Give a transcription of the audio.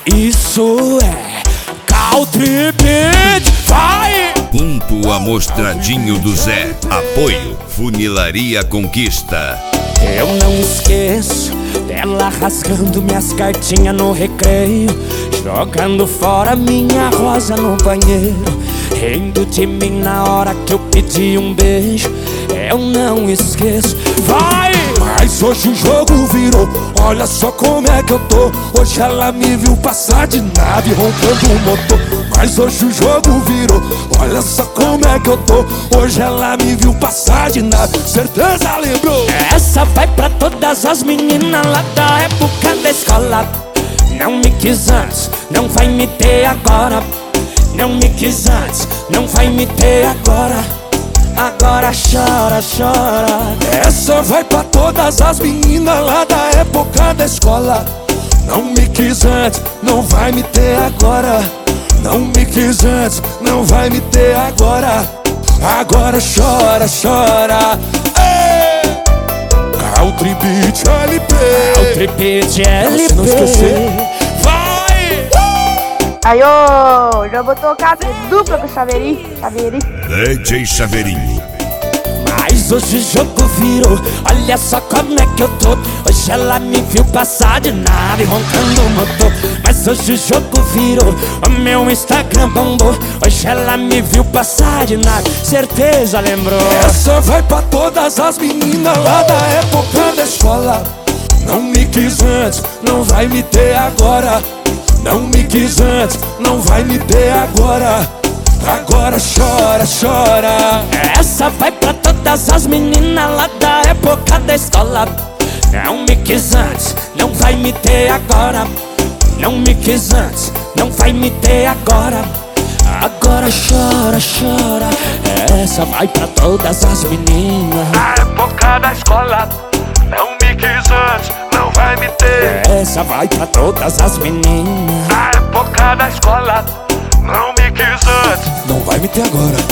Isso é Country Beat, vai! Ponto Amostradinho do Zé. Apoio Funilaria Conquista. Eu não esqueço dela rasgando minhas cartinhas no recreio, jogando fora minha rosa no banheiro, rindo de mim na hora que eu pedi um beijo. Eu não esqueço, vai! Mas hoje o jogo virou, olha só como é que eu tô. Hoje ela me viu passar de nave roncando o motor. Mas hoje o jogo virou, olha só como é que eu tô. Hoje ela me viu passar de nave, certeza lembrou. Essa vai pra todas as meninas lá da época da escola. Não me quis antes, não vai me ter agora. Não me quis antes, não vai me ter agora. Agora chora, chora. Essa vai pra todas as meninas lá da época da escola. Não me quis antes, não vai me ter agora. Não me quis antes, não vai me ter agora. Agora chora, chora. Ei! Country Beat LP. Country Beat LP. Se não esquecer, vai! Aí, ô, já vou tocar dupla com o Chaveirinho. DJ Chaveirinho. Mas hoje o jogo virou, olha só como é que eu tô. Hoje ela me viu passar de nave roncando o motor. Mas hoje o jogo virou, o meu Instagram bombou. Hoje ela me viu passar de nave, certeza lembrou. Essa vai pra todas as meninas lá da época da escola. Não me quis antes, não vai me ter agora. Não me quis antes, não vai me ter agora. Agora chora, chora. Essa vai pra todas as meninas lá da época da escola. Não me quis antes, não vai me ter agora. Não me quis antes, não vai me ter agora. Agora chora, chora. Essa vai pra todas as meninas na época da escola. Não me quis antes, não vai me ter. Essa vai pra todas as meninas na época da escola. Não me quis antes, não vai me ter agora.